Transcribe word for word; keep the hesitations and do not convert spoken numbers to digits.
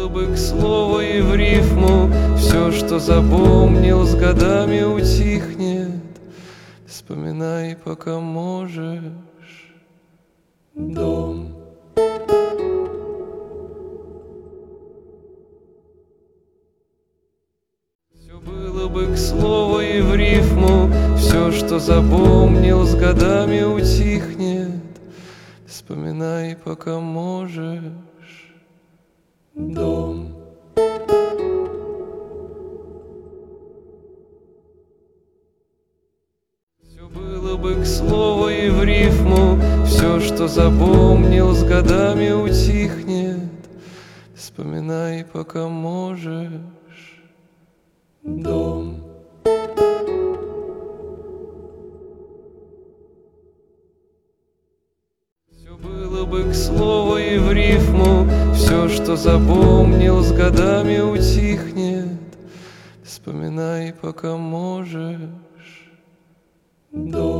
было бы к слову и в рифму, все, что запомнил, с годами утихнет. Вспоминай, пока можешь, дом. Все было бы к слову и в рифму, все, что запомнил, с годами утихнет. Вспоминай, пока можешь, дом. Все было бы к слову и в рифму, все, что запомнил, с годами утихнет. Вспоминай, пока можешь, дом. Все было бы к слову и в рифму, все, что запомнил, с годами утихнет. Вспоминай, пока можешь, дом.